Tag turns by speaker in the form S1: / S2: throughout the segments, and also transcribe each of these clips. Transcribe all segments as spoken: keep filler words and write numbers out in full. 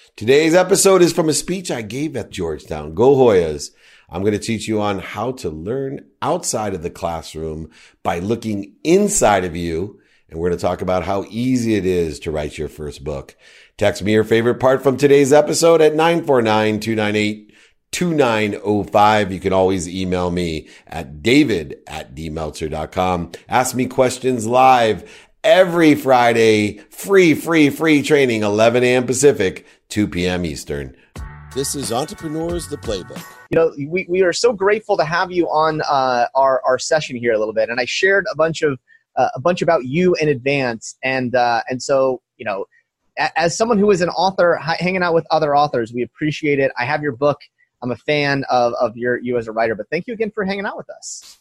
S1: Today's episode is from a speech I gave at Georgetown. Go Hoyas. I'm going to teach you on how to learn outside of the classroom by looking inside of you. And we're going to talk about how easy it is to write your first book. Text me your favorite part from today's episode at nine four nine, two nine eight, two nine zero five. You can always email me at david at d meltzer dot com. Ask me questions live every Friday. Free, free, free training, eleven a.m. Pacific, two p.m. Eastern. This is Entrepreneurs, the Playbook.
S2: You know, we, we are so grateful to have you on uh, our, our session here a little bit. And I shared a bunch of uh, a bunch about you in advance. And uh, and so, you know, a, as someone who is an author, h- hanging out with other authors, we appreciate it. I have your book. I'm a fan of, of your you as a writer. But thank you again for hanging out with us.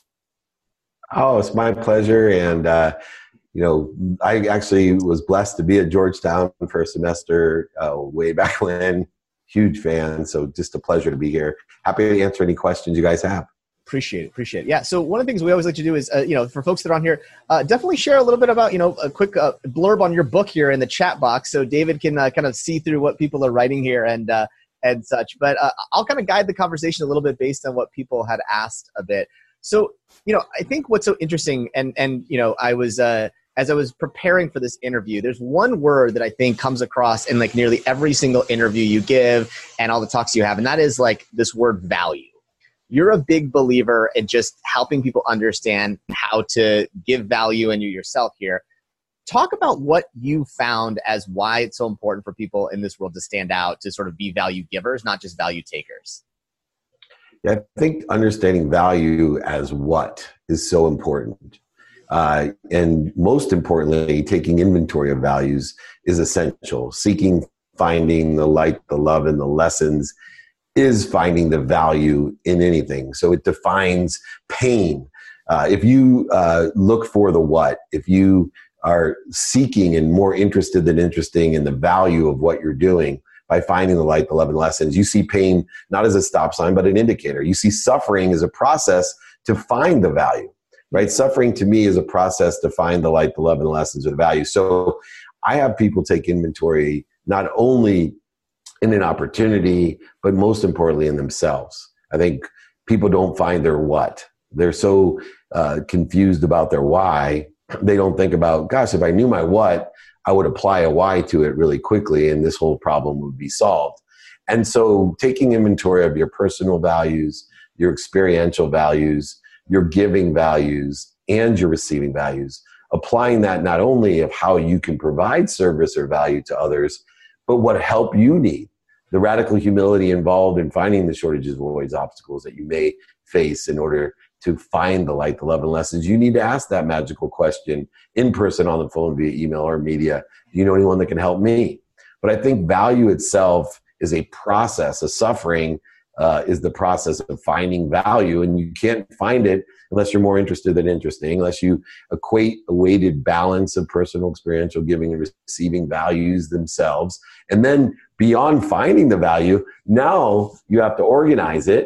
S1: Oh, it's my pleasure. And, uh, you know, I actually was blessed to be at Georgetown for a semester uh, way back when. Huge fan. So just a pleasure to be here. Happy to answer any questions you guys have.
S2: Appreciate it. Appreciate it. Yeah. So one of the things we always like to do is, uh, you know, for folks that are on here, uh, definitely share a little bit about, you know, a quick uh, blurb on your book here in the chat box. So David can uh, kind of see through what people are writing here and, uh, and such. But uh, I'll kind of guide the conversation a little bit based on what people had asked a bit. So, you know, I think what's so interesting and, and, you know, I was, uh, as I was preparing for this interview, there's one word that I think comes across in like nearly every single interview you give and all the talks you have. And that is like this word value. You're a big believer in just helping people understand how to give value in you yourself here. Talk about what you found as why it's so important for people in this world to stand out, to sort of be value givers, not just value takers.
S1: Yeah, I think understanding value as what is so important. Uh, and most importantly, taking inventory of values is essential. Seeking, finding the light, the love, and the lessons is finding the value in anything. So it defines pain. Uh, if you uh, look for the what, if you are seeking and more interested than interesting in the value of what you're doing by finding the light, the love, and lessons, you see pain not as a stop sign, but an indicator. You see suffering as a process to find the value. Right? Suffering to me is a process to find the light, the love, and the lessons or the value. So I have people take inventory not only in an opportunity, but most importantly in themselves. I think people don't find their what. They're so uh, confused about their why. They don't think about, gosh, if I knew my what, I would apply a why to it really quickly and this whole problem would be solved. And so taking inventory of your personal values, your experiential values, your giving values, and your receiving values, applying that not only of how you can provide service or value to others, but what help you need. The radical humility involved in finding the shortages, voids, obstacles that you may face in order to find the light, the love, and lessons. You need to ask that magical question in person, on the phone, via email or media. Do you know anyone that can help me? But I think value itself is a process, a suffering Uh, is the process of finding value, and you can't find it unless you're more interested than interesting, unless you equate a weighted balance of personal, experiential giving and receiving values themselves. And then beyond finding the value, now you have to organize it.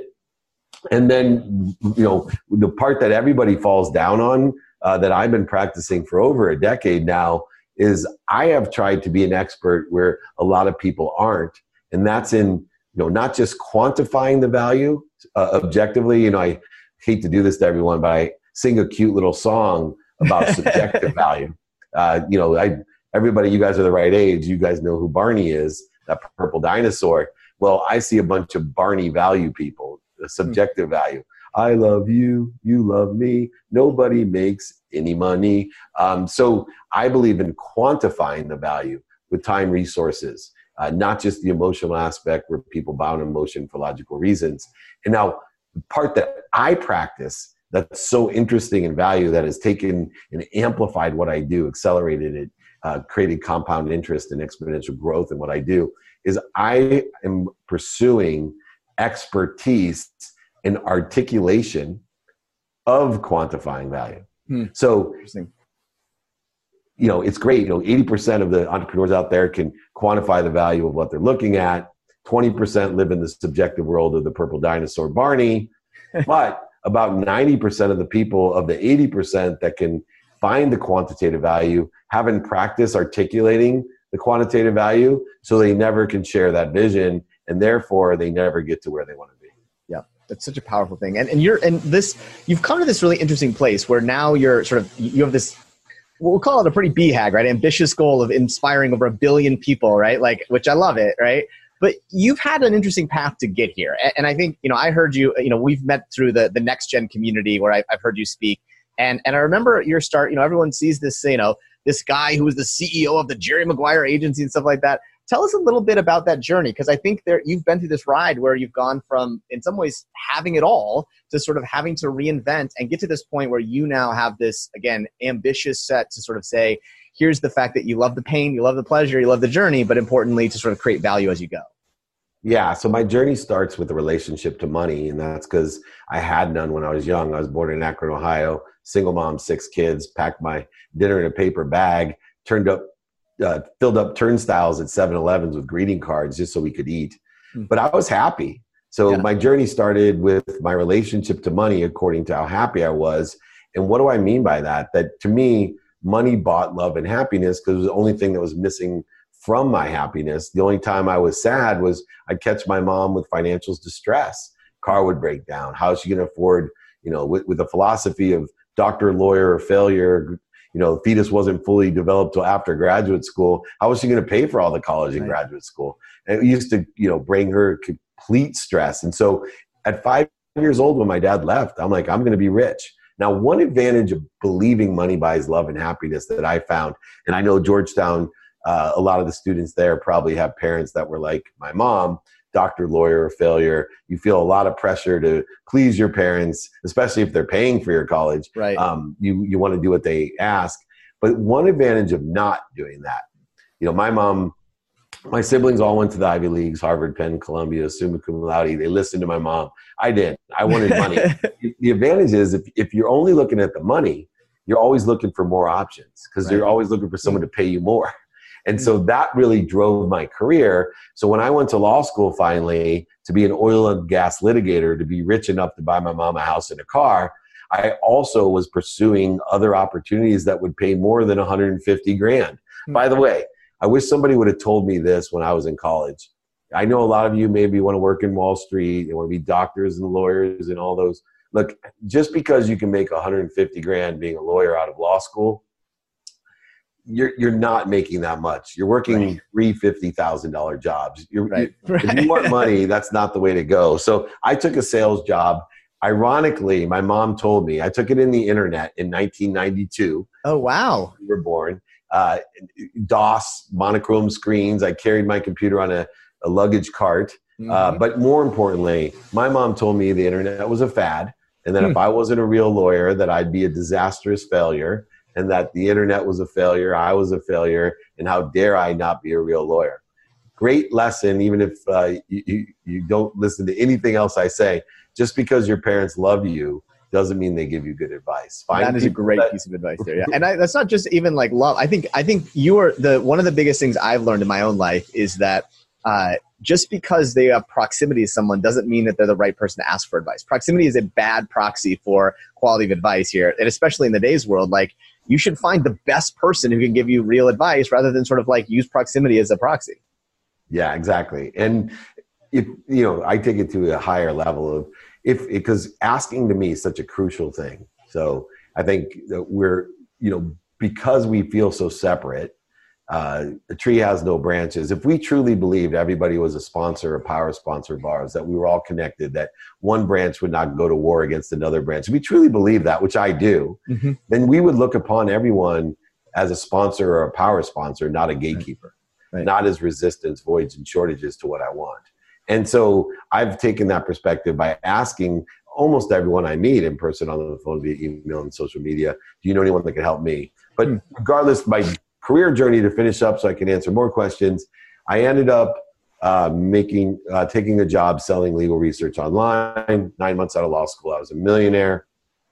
S1: And then, you know, the part that everybody falls down on, uh, that I've been practicing for over a decade now, is I have tried to be an expert where a lot of people aren't, and that's in you know, not just quantifying the value uh, objectively. You know, I hate to do this to everyone, but I sing a cute little song about subjective value. Uh, you know, I everybody, you guys are the right age. You guys know who Barney is, that purple dinosaur. Well, I see a bunch of Barney value people, the subjective value. I love you, you love me, nobody makes any money. Um, so I believe in quantifying the value with time, resources. Uh, not just the emotional aspect where people bound in emotion for logical reasons. And now the part that I practice that's so interesting in value that has taken and amplified what I do, accelerated it, uh, created compound interest and exponential growth in what I do, is I am pursuing expertise in articulation of quantifying value. Hmm. So, you know, it's great. You know, eighty percent of the entrepreneurs out there can quantify the value of what they're looking at. twenty percent live in the subjective world of the purple dinosaur Barney. But about ninety percent of the people of the eighty percent that can find the quantitative value haven't practiced articulating the quantitative value, so they never can share that vision, and therefore they never get to where they want to be.
S2: Yeah, that's such a powerful thing. And and you're and this you've come to this really interesting place where now you're sort of you have this, we'll call it a pretty B HAG, right? Ambitious goal of inspiring over a billion people, right? Like, which I love it, right? But you've had an interesting path to get here. And I think, you know, I heard you, you know, we've met through the, the Next Gen community where I've, I've heard you speak. And and I remember your start, you know, everyone sees this, you know, this guy who was the C E O of the Jerry Maguire agency and stuff like that. Tell us a little bit about that journey, because I think there you've been through this ride where you've gone from, in some ways, having it all to sort of having to reinvent and get to this point where you now have this, again, ambitious set to sort of say, here's the fact that you love the pain, you love the pleasure, you love the journey, but importantly, to sort of create value as you go.
S1: Yeah, so my journey starts with the relationship to money, and that's because I had none when I was young. I was born in Akron, Ohio, single mom, six kids, packed my dinner in a paper bag, turned up, uh, filled up turnstiles at seven elevens with greeting cards just so we could eat. Mm-hmm. But I was happy. So yeah. My journey started with my relationship to money according to how happy I was. And what do I mean by that? That to me, money bought love and happiness because it was the only thing that was missing from my happiness. The only time I was sad was I'd catch my mom with financial distress. Car would break down. How is she going to afford, you know, with, with the philosophy of doctor, lawyer, or failure, you know, fetus wasn't fully developed till after graduate school. How was she going to pay for all the college and right. graduate school? And it used to, you know, bring her complete stress. And so at five years old, when my dad left, I'm like, I'm going to be rich. Now, one advantage of believing money buys love and happiness that I found, and I know Georgetown, Uh, a lot of the students there probably have parents that were like my mom, doctor, lawyer, failure. You feel a lot of pressure to please your parents, especially if they're paying for your college.
S2: Right.
S1: Um, you you want to do what they ask. But one advantage of not doing that, you know, my mom, my siblings all went to the Ivy Leagues, Harvard, Penn, Columbia, summa cum laude. They listened to my mom. I didn't. I wanted money. The advantage is if, if you're only looking at the money, you're always looking for more options because right. you're always looking for someone to pay you more. And so that really drove my career. So when I went to law school finally to be an oil and gas litigator, to be rich enough to buy my mom a house and a car, I also was pursuing other opportunities that would pay more than one hundred fifty grand. Mm-hmm. By the way, I wish somebody would have told me this when I was in college. I know a lot of you maybe want to work in Wall Street, you want to be doctors and lawyers and all those. Look, just because you can make one hundred fifty grand being a lawyer out of law school, you're you're not making that much. You're working right. three fifty thousand dollar jobs. You're,
S2: right.
S1: you, if you want money, that's not the way to go. So I took a sales job. Ironically, my mom told me I took it in the internet in nineteen ninety-two.
S2: Oh wow!
S1: We were born. Uh, DOS, monochrome screens. I carried my computer on a, a luggage cart. Mm-hmm. Uh, but more importantly, my mom told me the internet was a fad, and that hmm. if I wasn't a real lawyer, that I'd be a disastrous failure. And that the internet was a failure, I was a failure, and how dare I not be a real lawyer. Great lesson, even if uh, you, you don't listen to anything else I say. Just because your parents love you doesn't mean they give you good advice. Find
S2: that is a great that, piece of advice there. Yeah, and I, that's not just even like love. I think I think you are the one of the biggest things I've learned in my own life is that uh, just because they have proximity to someone doesn't mean that they're the right person to ask for advice. Proximity is a bad proxy for quality of advice here, and especially in the day's world, like. You should find the best person who can give you real advice rather than sort of like use proximity as a proxy.
S1: Yeah, exactly. And if, you know, I take it to a higher level of if, because asking to me is such a crucial thing. So I think that we're, you know, because we feel so separate, uh, the tree has no branches. If we truly believed everybody was a sponsor, a power sponsor of ours, that we were all connected, that one branch would not go to war against another branch, if we truly believe that, which I do, mm-hmm. then we would look upon everyone as a sponsor or a power sponsor, not a gatekeeper, right. Right. not as resistance, voids, and shortages to what I want. And so I've taken that perspective by asking almost everyone I meet in person, on the phone, via email, and social media, do you know anyone that can help me? But mm. regardless, my career journey, to finish up so I can answer more questions, I ended up uh, making, uh, taking a job selling legal research online. Nine months out of law school, I was a millionaire.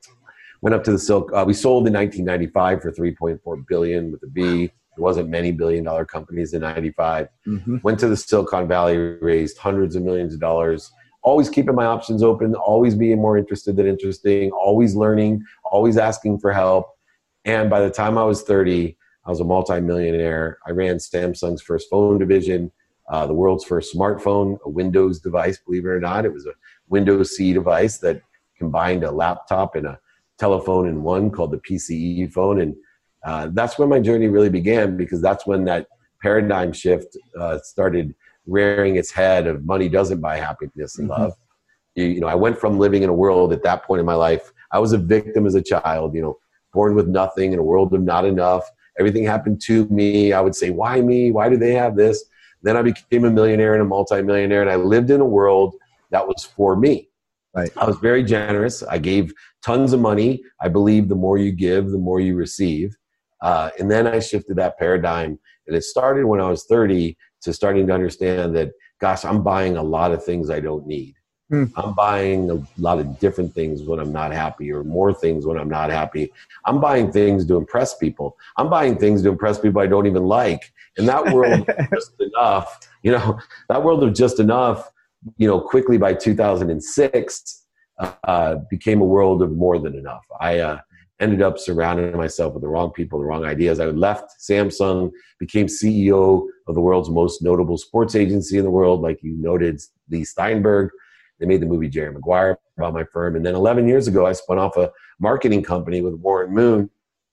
S1: Went up to the Silk. Uh, we sold in nineteen ninety-five for three point four billion dollars with a B. There wasn't many billion dollar companies in ninety-five. Mm-hmm. Went to the Silicon Valley, raised hundreds of millions of dollars. Always keeping my options open, always being more interested than interesting, always learning, always asking for help. And by the time I was thirty, I was a multimillionaire. I ran Samsung's first phone division, uh, the world's first smartphone, a Windows device, believe it or not. It was a Windows C device that combined a laptop and a telephone in one called the P C E phone. And uh, that's when my journey really began, because that's when that paradigm shift uh, started rearing its head of money doesn't buy happiness and love. Mm-hmm. You, you know, I went from living in a world at that point in my life. I was a victim as a child, you know, born with nothing in a world of not enough. Everything happened to me. I would say, why me? Why do they have this? Then I became a millionaire and a multimillionaire, and I lived in a world that was for me.
S2: Right.
S1: I was very generous. I gave tons of money. I believe the more you give, the more you receive. Uh, and then I shifted that paradigm. And it started when I was thirty to starting to understand that, gosh, I'm buying a lot of things I don't need. Hmm. I'm buying a lot of different things when I'm not happy, or more things when I'm not happy. I'm buying things to impress people. I'm buying things to impress people I don't even like. And that world of just enough, you know, that world of just enough, you know, quickly by two thousand six uh, became a world of more than enough. I uh, ended up surrounding myself with the wrong people, the wrong ideas. I left Samsung, became C E O of the world's most notable sports agency in the world, like you noted, Lee Steinberg. They made the movie Jerry Maguire about my firm. And then eleven years ago, I spun off a marketing company with Warren Moon.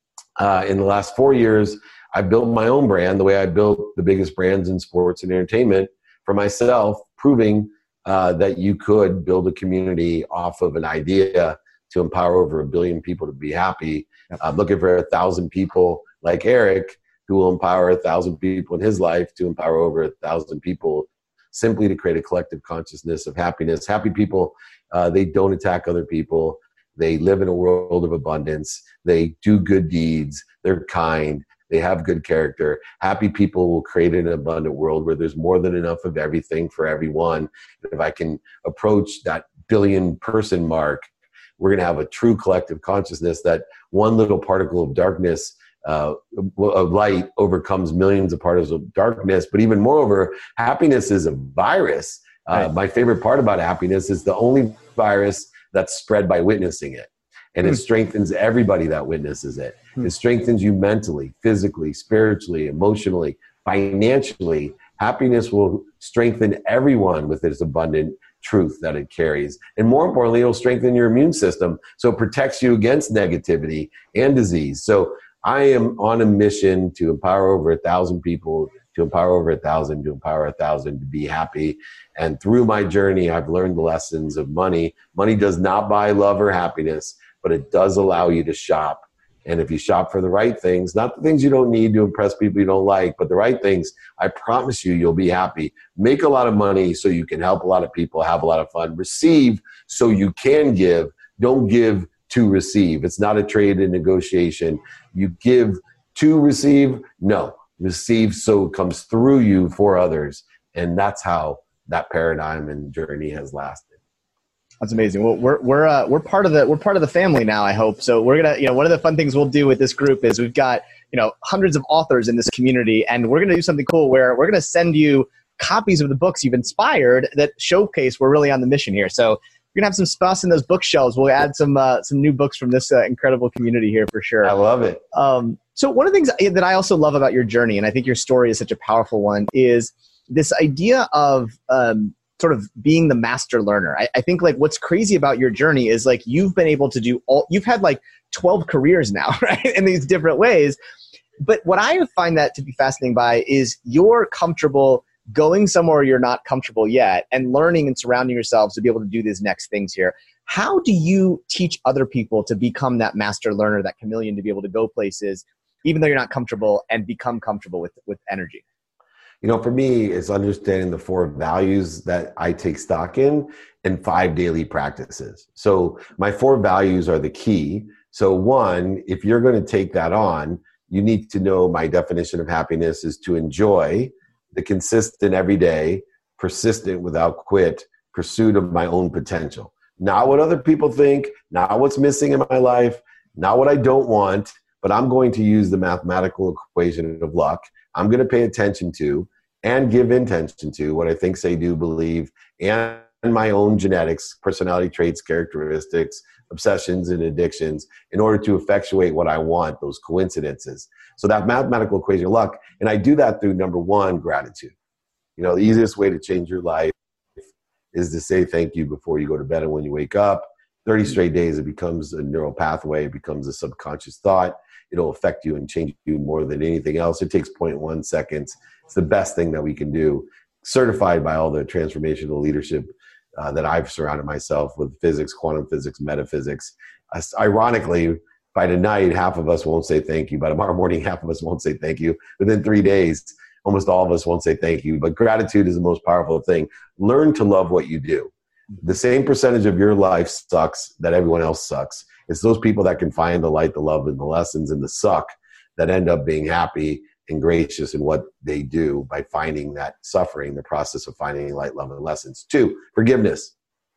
S1: Uh, in the last four years, I built my own brand the way I built the biggest brands in sports and entertainment for myself, proving uh, that you could build a community off of an idea to empower over a billion people to be happy. I'm looking for a thousand people like Eric who will empower a thousand people in his life to empower over a thousand people, simply to create a collective consciousness of happiness. Happy people, uh, they don't attack other people. They live in a world of abundance. They do good deeds. They're kind. They have good character. Happy people will create an abundant world where there's more than enough of everything for everyone. If I can approach that billion person mark, we're going to have a true collective consciousness that one little particle of darkness, uh, of light, overcomes millions of particles of darkness. But even moreover, happiness is a virus. Uh, right. My favorite part about happiness is the only virus that's spread by witnessing it. And hmm. it strengthens everybody that witnesses it. Hmm. It strengthens you mentally, physically, spiritually, emotionally, financially. Happiness will strengthen everyone with its abundant truth that it carries. And more importantly, it'll strengthen your immune system, so it protects you against negativity and disease. So I am on a mission to empower over a thousand people, to empower over a thousand, to empower a thousand to be happy. And through my journey, I've learned the lessons of money. Money does not buy love or happiness, but it does allow you to shop. And if you shop for the right things, not the things you don't need to impress people you don't like, but the right things, I promise you, you'll be happy. Make a lot of money so you can help a lot of people, have a lot of fun. Receive so you can give. Don't give to receive. It's not a trade and negotiation. You give to receive. No, receive so it comes through you for others. And that's how that paradigm and journey has lasted.
S2: That's amazing. Well, we're we're uh, we're part of the we're part of the family now, I hope. So we're gonna, you know, one of the fun things we'll do with this group is we've got, you know, hundreds of authors in this community, and we're gonna do something cool where we're gonna send you copies of the books you've inspired that showcase we're really on the mission here. So we're gonna have some spots in those bookshelves. We'll add some uh, some new books from this uh, incredible community here for sure.
S1: I love it.
S2: Um, so one of the things that I also love about your journey, and I think your story is such a powerful one, is this idea of um, sort of being the master learner. I, I think like what's crazy about your journey is like you've been able to do all, you've had like twelve careers now, right? In these different ways. But what I find that to be fascinating by is you're comfortable going somewhere you're not comfortable yet and learning and surrounding yourselves to be able to do these next things here. How do you teach other people to become that master learner, that chameleon, to be able to go places, even though you're not comfortable, and become comfortable with, with energy?
S1: You know, for me, it's understanding the four values that I take stock in and five daily practices. So my four values are the key. So one, if you're going to take that on, you need to know my definition of happiness is to enjoy the consistent, everyday, persistent, without quit pursuit of my own potential. Not what other people think, not what's missing in my life, not what I don't want, but I'm going to use the mathematical equation of luck. I'm going to pay attention to and give intention to what I think, say, do, believe, and my own genetics, personality traits, characteristics, obsessions and addictions in order to effectuate what I want, those coincidences. So that mathematical equation of luck, and I do that through number one, gratitude. You know, the easiest way to change your life is to say thank you before you go to bed and when you wake up. thirty straight days, it becomes a neural pathway. It becomes a subconscious thought. It'll affect you and change you more than anything else. It takes zero point one seconds. It's the best thing that we can do. Certified by all the transformational leadership uh, that I've surrounded myself with, physics, quantum physics, metaphysics. Uh, ironically, by tonight, half of us won't say thank you. By tomorrow morning, half of us won't say thank you. Within three days, almost all of us won't say thank you. But gratitude is the most powerful thing. Learn to love what you do. The same percentage of your life sucks that everyone else sucks. It's those people that can find the light, the love, and the lessons and the suck that end up being happy and gracious in what they do by finding that suffering, the process of finding light, love, and lessons. Two, forgiveness.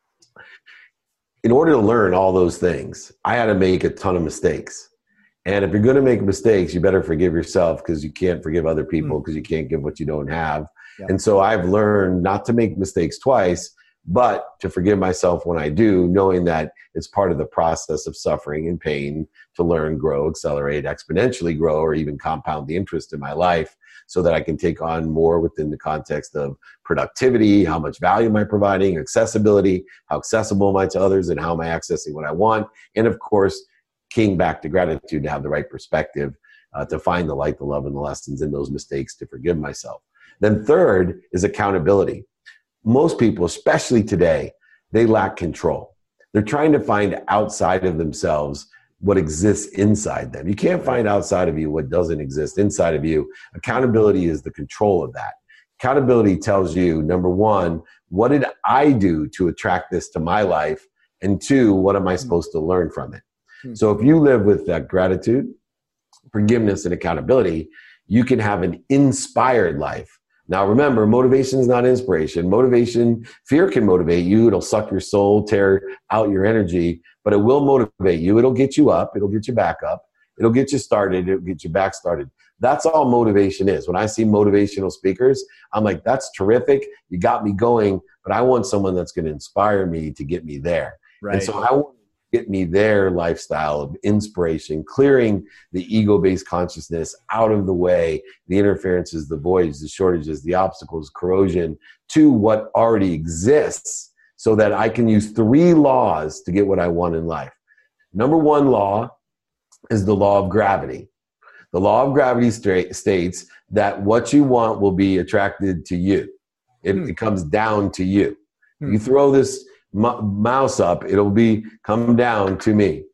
S1: In order to learn all those things, I had to make a ton of mistakes. And if you're going to make mistakes, you better forgive yourself, because you can't forgive other people because you can't give what you don't have. Yeah. And so I've learned not to make mistakes twice, but to forgive myself when I do, knowing that it's part of the process of suffering and pain to learn, grow, accelerate, exponentially grow, or even compound the interest in my life so that I can take on more within the context of productivity, how much value am I providing, accessibility, how accessible am I to others, and how am I accessing what I want. And of course, keying back to gratitude to have the right perspective, uh, to find the light, the love, and the lessons in those mistakes, to forgive myself. Then third is accountability. Most people, especially today, they lack control. They're trying to find outside of themselves what exists inside them. You can't find outside of you what doesn't exist inside of you. Accountability is the control of that. Accountability tells you, number one, what did I do to attract this to my life? And two, what am I supposed to learn from it? Mm-hmm. So if you live with that gratitude, forgiveness, and accountability, you can have an inspired life. Now, remember, motivation is not inspiration. Motivation, fear can motivate you. It'll suck your soul, tear out your energy, but it will motivate you. It'll get you up. It'll get you back up. It'll get you started. It'll get you back started. That's all motivation is. When I see motivational speakers, I'm like, that's terrific. You got me going, but I want someone that's going to inspire me to get me there. Right. And so I want get me their lifestyle of inspiration, clearing the ego-based consciousness out of the way, the interferences, the voids, the shortages, the obstacles, corrosion, to what already exists, so that I can use three laws to get what I want in life. Number one law is the law of gravity. The law of gravity straight states that what you want will be attracted to you. It, hmm. it comes down to you. Hmm. You throw this mouse up, it'll be come down to me.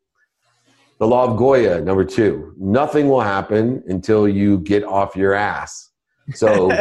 S1: The law of Goya, number two, nothing will happen until you get off your ass. So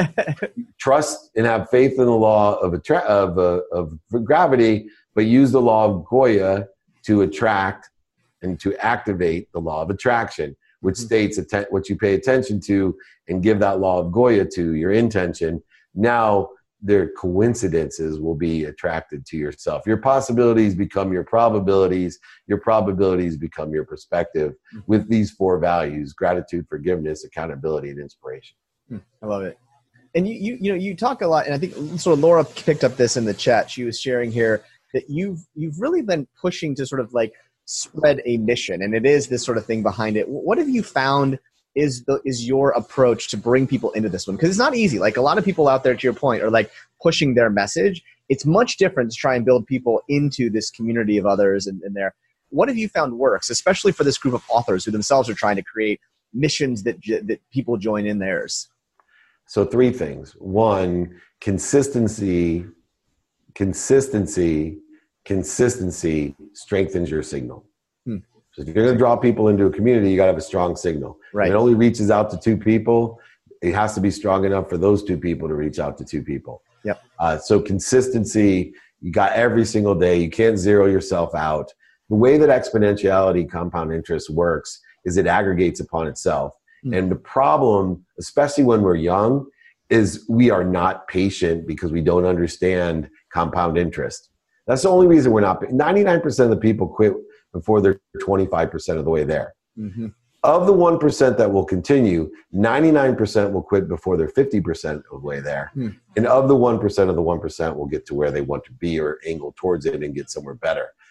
S1: trust and have faith in the law of, attra- of, uh, of gravity, but use the law of Goya to attract and to activate the law of attraction, which mm-hmm. states att- what you pay attention to and give that law of Goya to your intention. Now, their coincidences will be attracted to yourself. Your possibilities become your probabilities. Your probabilities become your perspective with these four values: gratitude, forgiveness, accountability, and inspiration.
S2: I love it. And you, you, you know, you talk a lot, and I think sort of Laura picked up this in the chat. She was sharing here that you've, you've really been pushing to sort of like spread a mission, and it is this sort of thing behind it. What have you found is the is your approach to bring people into this one? Because it's not easy. Like, a lot of people out there, to your point, are like pushing their message. It's much different to try and build people into this community of others and, and there. What have you found works, especially for this group of authors who themselves are trying to create missions that that people join in theirs?
S1: So three things. One, consistency, consistency, consistency strengthens your signal. Hmm. So if you're going to draw people into a community, you got to have a strong signal. Right. If it only reaches out to two people, it has to be strong enough for those two people to reach out to two people.
S2: Yep.
S1: Uh, so consistency, you got every single day. You can't zero yourself out. The way that exponentiality compound interest works is it aggregates upon itself. Mm. And the problem, especially when we're young, is we are not patient because we don't understand compound interest. That's the only reason we're not. ninety-nine percent of the people quit before they're twenty-five percent of the way there. Mm-hmm. Of the one percent that will continue, ninety-nine percent will quit before they're fifty percent of the way there. Mm. And of the one percent of the one percent will get to where they want to be or angle towards it and get somewhere better.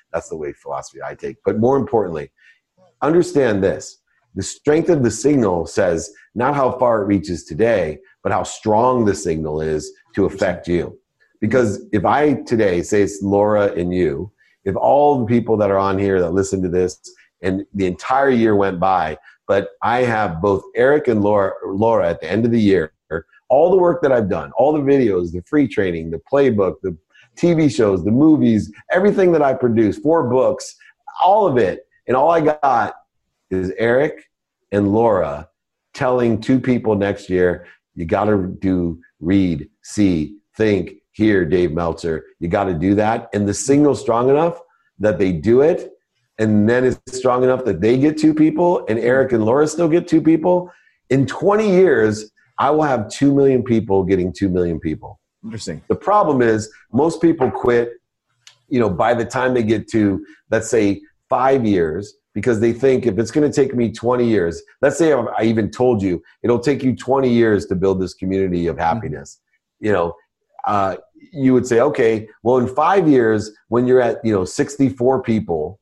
S1: that's the way philosophy I take. But more importantly, understand this. The strength of the signal says not how far it reaches today, but how strong the signal is to affect you. Because if I today say it's Laura and you, if all the people that are on here that listen to this and the entire year went by, but I have both Eric and Laura, Laura at the end of the year, all the work that I've done, all the videos, the free training, the playbook, the T V shows, the movies, everything that I produced, four books, all of it. And all I got is Eric and Laura telling two people next year, you got to do, read, see, think, hear, Dave Meltzer. You got to do that. And the signal's strong enough that they do it. And then it's strong enough that they get two people and Eric and Laura still get two people. In twenty years, I will have two million people getting two million people.
S2: Interesting.
S1: The problem is most people quit, you know, by the time they get to, let's say, five years, because they think if it's going to take me twenty years, let's say I even told you, it'll take you twenty years to build this community of happiness. Mm-hmm. You know, uh, you would say, okay, well, in five years, when you're at, you know, sixty-four people,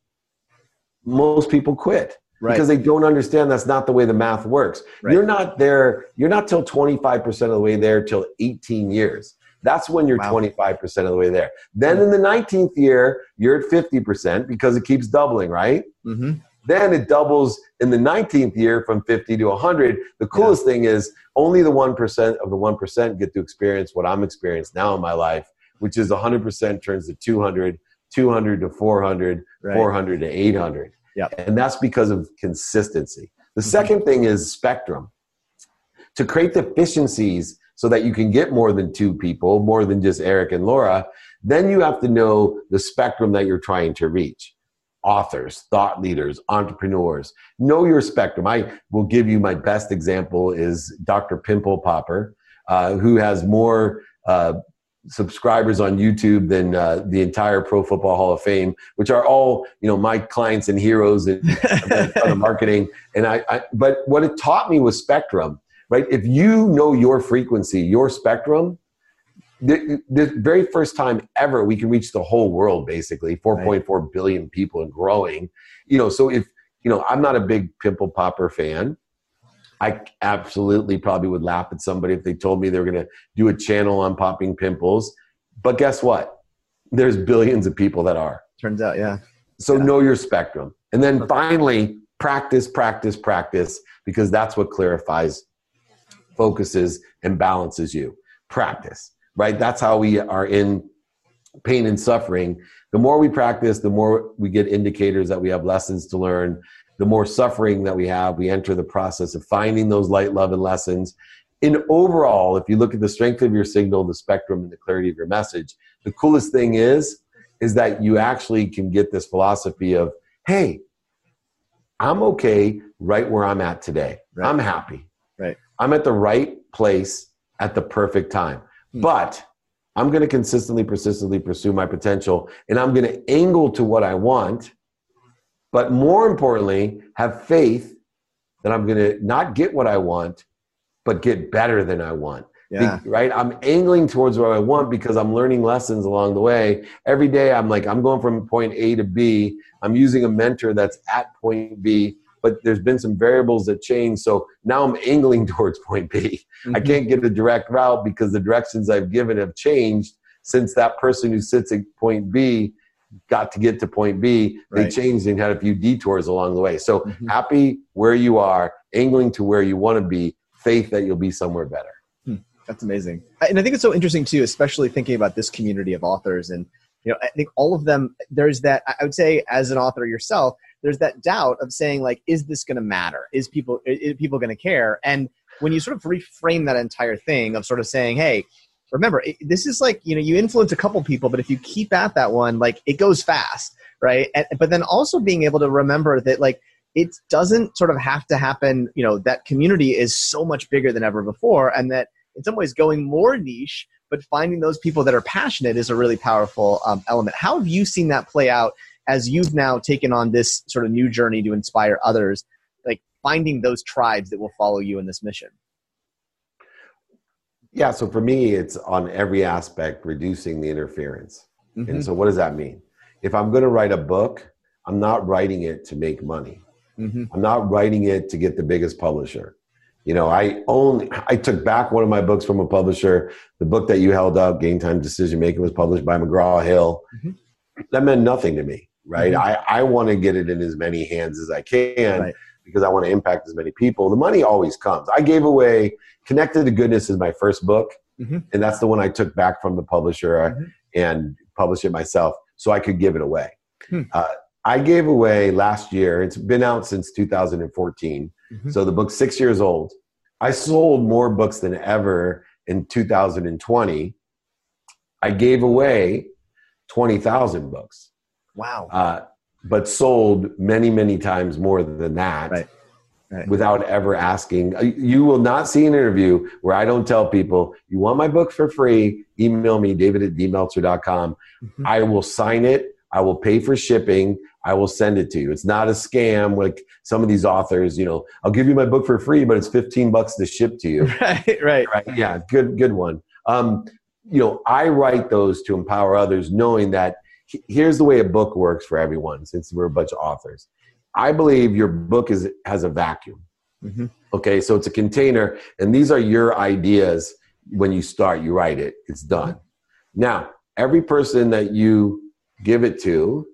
S1: most people quit. Right. Because they don't understand that's not the way the math works. Right. You're not there. You're not till twenty-five percent of the way there till eighteen years. That's when you're wow. twenty-five percent of the way there. Then in the nineteenth year, you're at fifty percent because it keeps doubling, right? Mm-hmm. Then it doubles in the nineteenth year from fifty to one hundred. The coolest yeah. thing is only the one percent of the one percent get to experience what I'm experiencing now in my life, which is one hundred percent turns to two hundred, two hundred to four hundred, right. four hundred to eight hundred. Yep. And that's because of consistency. The mm-hmm. second thing is spectrum. To create the efficiencies so that you can get more than two people, more than just Eric and Laura, then you have to know the spectrum that you're trying to reach. Authors, thought leaders, entrepreneurs. Know your spectrum. I will give you my best example is Doctor Pimple Popper, uh, who has more uh, subscribers on YouTube than uh, the entire Pro Football Hall of Fame, which are all, you know, my clients and heroes and ton of marketing. And I, I, but what it taught me was spectrum, right? If you know your frequency, your spectrum, the, the very first time ever we can reach the whole world, basically four point four right. billion people and growing, you know, so if, you know, I'm not a big Pimple Popper fan. I absolutely probably would laugh at somebody if they told me they were going to do a channel on popping pimples. But guess what? There's billions of people that are.
S2: Turns out, yeah.
S1: So
S2: yeah.
S1: know your spectrum. And then finally, practice, practice, practice, because that's what clarifies, focuses, and balances you. Practice, right? That's how we are in pain and suffering. The more we practice, the more we get indicators that we have lessons to learn. The more suffering that we have, we enter the process of finding those light, love, and lessons. In overall, if you look at the strength of your signal, the spectrum, and the clarity of your message, the coolest thing is, is that you actually can get this philosophy of, hey, I'm okay right where I'm at today. Right. I'm happy.
S2: Right.
S1: I'm at the right place at the perfect time. Hmm. But I'm going to consistently, persistently pursue my potential, and I'm going to angle to what I want. But more importantly, have faith that I'm going to not get what I want, but get better than I want.
S2: Yeah.
S1: Be, right? I'm angling towards what I want because I'm learning lessons along the way. Every day I'm like, I'm going from point A to B. I'm using a mentor that's at point B, but there's been some variables that change. So now I'm angling towards point B. Mm-hmm. I can't get a direct route because the directions I've given have changed since that person who sits at point B got to get to point B, they right. changed and had a few detours along the way. So mm-hmm. happy where you are, angling to where you want to be, faith that you'll be somewhere better.
S2: Hmm. That's amazing. And I think it's so interesting too, especially thinking about this community of authors. And, you know, I think all of them, there's that, I would say as an author yourself, there's that doubt of saying like, is this going to matter? Is people, is people going to care? And when you sort of reframe that entire thing of sort of saying, hey, remember, it, this is like, you know, you influence a couple people, but if you keep at that one, like it goes fast, right? And, but then also being able to remember that like, it doesn't sort of have to happen, you know, that community is so much bigger than ever before. And that in some ways going more niche, but finding those people that are passionate is a really powerful um, element. How have you seen that play out as you've now taken on this sort of new journey to inspire others, like finding those tribes that will follow you in this mission?
S1: Yeah, so for me, it's on every aspect, reducing the interference. Mm-hmm. And so what does that mean? if I'm going to write a book, I'm not writing it to make money. Mm-hmm. I'm not writing it to get the biggest publisher. You know, I only, I took back one of my books from a publisher. The book that you held up, Game Time Decision Making, was published by McGraw-Hill. Mm-hmm. That meant nothing to me, right? Mm-hmm. I, I want to get it in as many hands as I can, right, because I want to impact as many people. The money always comes. I gave away, Connected to Goodness is my first book. Mm-hmm. And that's the one I took back from the publisher mm-hmm. and published it myself so I could give it away. Hmm. Uh, I gave away last year, it's been out since two thousand fourteen. Mm-hmm. So the book's six years old. I sold more books than ever in two thousand twenty. I gave away twenty thousand books.
S2: Wow.
S1: Uh, but sold many, many times more than that.
S2: Right. Right.
S1: Without ever asking. You will not see an interview where I don't tell people, you want my book for free, email me, david at d meltzer dot com. Mm-hmm. I will sign it. I will pay for shipping. I will send it to you. It's not a scam like some of these authors, you know, I'll give you my book for free, but it's fifteen bucks to ship to you.
S2: Right, right.
S1: right? Yeah, good, good one. Um, you know, I write those to empower others, knowing that here's the way a book works for everyone, since we're a bunch of authors. I believe your book is has a vacuum. Mm-hmm. Okay, so it's a container, and these are your ideas. When you start, you write it. It's done. Mm-hmm. Now, every person that you give it to,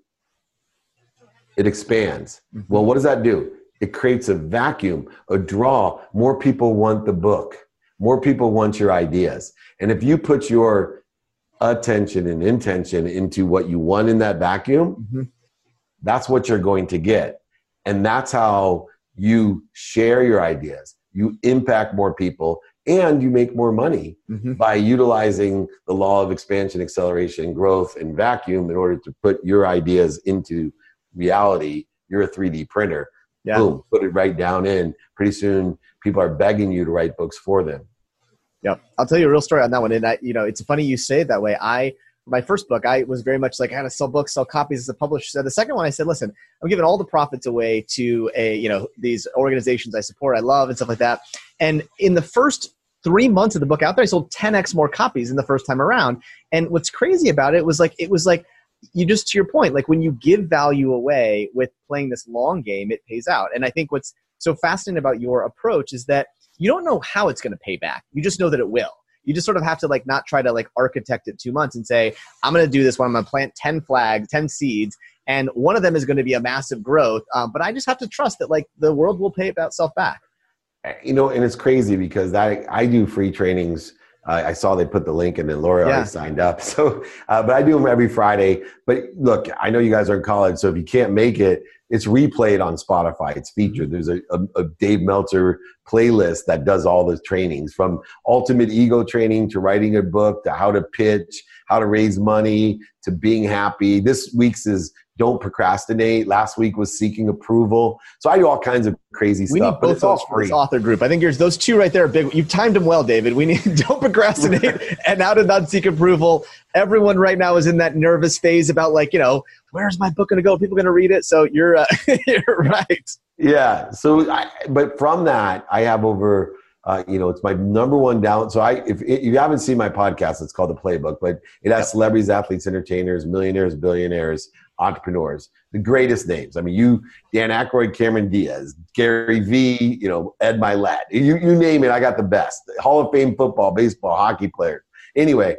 S1: it expands. Mm-hmm. Well, what does that do? It creates a vacuum, a draw. More people want the book. More people want your ideas. And if you put your attention and intention into what you want in that vacuum, mm-hmm. that's what you're going to get. And that's how you share your ideas. You impact more people, and you make more money mm-hmm. by utilizing the law of expansion, acceleration, growth, and vacuum in order to put your ideas into reality. You're a three D printer. Yeah. Boom, put it right down in. Pretty soon, people are begging you to write books for them.
S2: Yep. I'll tell you a real story on that one. And I, you know, it's funny you say it that way. I, my first book, I was very much like, I had to sell books, sell copies as a publisher. So the second one, I said, listen, I'm giving all the profits away to a, you know, these organizations I support, I love, and stuff like that. And in the first three months of the book out there, I sold ten x more copies than the first time around. And what's crazy about it was like, it was like, you just, to your point, like when you give value away with playing this long game, it pays out. And I think what's so fascinating about your approach is that you don't know how it's going to pay back. You just know that it will. You just sort of have to like not try to like architect it two months and say, I'm going to do this one. I'm going to plant ten flags, ten seeds, and one of them is going to be a massive growth. Um, but I just have to trust that like the world will pay itself back.
S1: You know, and it's crazy because I, I do free trainings. Uh, I saw they put the link in and Laura yeah. already signed up. So, uh, but I do them every Friday. But look, I know you guys are in college, so if you can't make it, it's replayed on Spotify. It's featured. There's a, a, a Dave Meltzer playlist that does all the trainings, from ultimate ego training to writing a book to how to pitch, how to raise money to being happy. This week's is don't procrastinate. Last week was seeking approval. So I do all kinds of crazy
S2: we
S1: stuff.
S2: We need both those for this author group. I think yours, those two right there are big. You timed them well, David. We need don't procrastinate and how to not seek approval. Everyone right now is in that nervous phase about like, you know, where's my book going to go? People going to read it. So you're, uh, you're right.
S1: Yeah. So, I, but from that, I have over, uh, you know, it's my number one down. So I, if, if you haven't seen my podcast, it's called The Playbook, but it has celebrities, athletes, entertainers, millionaires, billionaires, entrepreneurs, the greatest names. I mean, you, Dan Aykroyd, Cameron Diaz, Gary Vee, you know, Ed Milet, you, you name it. I got the best. Hall of Fame football, baseball, hockey players. Anyway,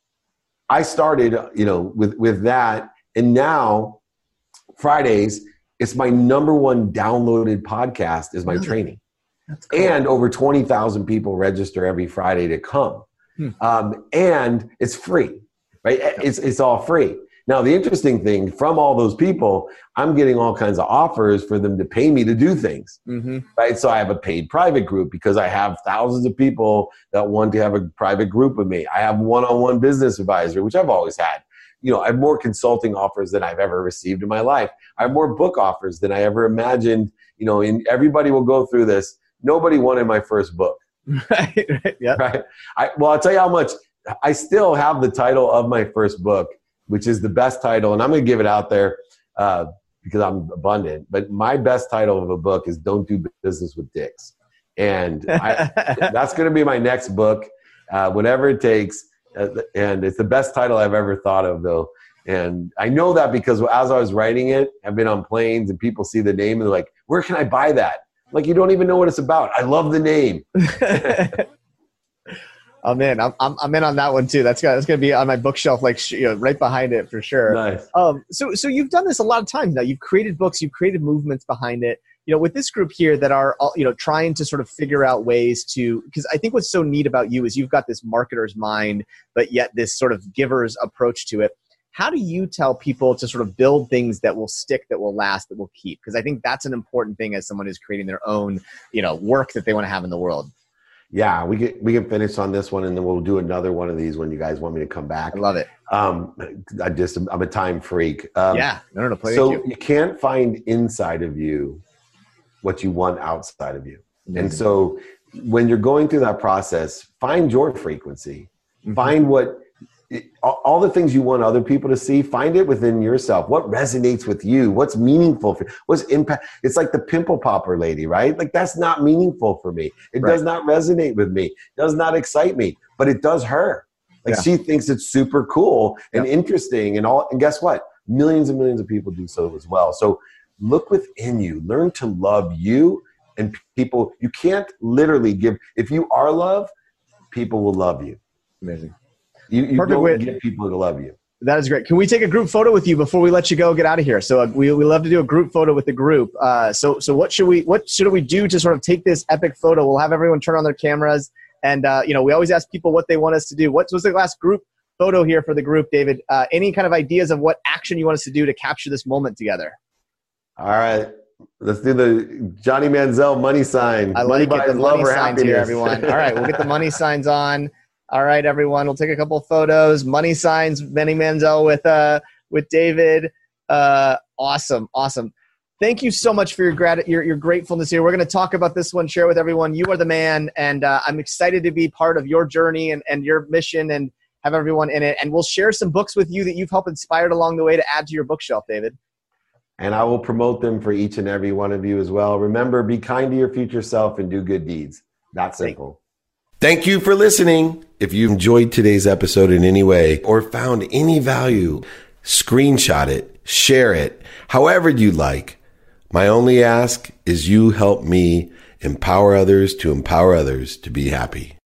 S1: I started, you know, with, with that. And now Fridays, it's my number one downloaded podcast is my really? training. That's cool. And over twenty thousand people register every Friday to come. Hmm. Um, and it's free, right? It's, it's all free. Now, the interesting thing, from all those people, I'm getting all kinds of offers for them to pay me to do things, mm-hmm. right? So I have a paid private group because I have thousands of people that want to have a private group with me. I have one-on-one business advisor, which I've always had. You know, I have more consulting offers than I've ever received in my life. I have more book offers than I ever imagined. You know, and everybody will go through this. Nobody wanted my first book.
S2: Right, right, yeah.
S1: Right? I, well, I'll tell you how much. I still have the title of my first book, which is the best title, and I'm going to give it out there uh, because I'm abundant. But my best title of a book is Don't Do Business with Dicks. And I, that's going to be my next book, uh, whatever it takes. and it's the best title I've ever thought of, though. And I know that because as I was writing it, I've been on planes and people see the name and they're like, where can I buy that? Like, you don't even know what it's about. I love the name.
S2: I'm in. I'm, I'm I'm in on that one too. That's got that's gonna be on my bookshelf, like, you know, right behind it for sure.
S1: Nice.
S2: Um. So so you've done this a lot of times now. You've created books. You've created movements behind it. You know, with this group here that are, you know, trying to sort of figure out ways to, because I think what's so neat about you is you've got this marketer's mind, but yet this sort of giver's approach to it. How do you tell people to sort of build things that will stick, that will last, that will keep? Because I think that's an important thing as someone who's creating their own, you know, work that they want to have in the world.
S1: Yeah, we get we can finish on this one, and then we'll do another one of these when you guys want me to come back.
S2: I love it.
S1: Um, I just I'm a time freak. Um,
S2: yeah, no, no, no. Play
S1: so
S2: you.
S1: you can't find inside of you what you want outside of you, mm-hmm. and so when you're going through that process, find your frequency. Mm-hmm. Find what. All the things you want other people to see, find it within yourself. What resonates with you? What's meaningful for you? What's impact? It's like the pimple popper lady, right? Like, that's not meaningful for me. It right. does not resonate with me. It does not excite me, but it does her. Like, yeah. she thinks it's super cool and yeah. interesting and all. And guess what? Millions and millions of people do so as well. So look within you, learn to love you and people. You can't literally give, if you are love, people will love you.
S2: Amazing.
S1: You, you
S2: Perfect
S1: don't
S2: way.
S1: get people to love you.
S2: That is great. Can we take a group photo with you before we let you go get out of here? So uh, we we love to do a group photo with the group. Uh, so so what should we what should we do to sort of take this epic photo? We'll have everyone turn on their cameras, and uh, you know, we always ask people what they want us to do. What's what's the last group photo here for the group, David? Uh, any kind of ideas of what action you want us to do to capture this moment together?
S1: All right. Let's do the Johnny Manziel money sign.
S2: I like it. The money signs here, everyone. All right, we'll get the money signs on. All right, everyone. We'll take a couple of photos. Money signs. Johnny Manziel with uh with David. Uh, awesome, awesome. Thank you so much for your grat your your gratefulness here. We're going to talk about this one. Share with everyone. You are the man, and uh, I'm excited to be part of your journey and and your mission, and have everyone in it. And we'll share some books with you that you've helped inspired along the way to add to your bookshelf, David.
S1: And I will promote them for each and every one of you as well. Remember, be kind to your future self and do good deeds. That simple. Thank you for listening. If you enjoyed today's episode in any way or found any value, screenshot it, share it, however you like. My only ask is you help me empower others to empower others to be happy.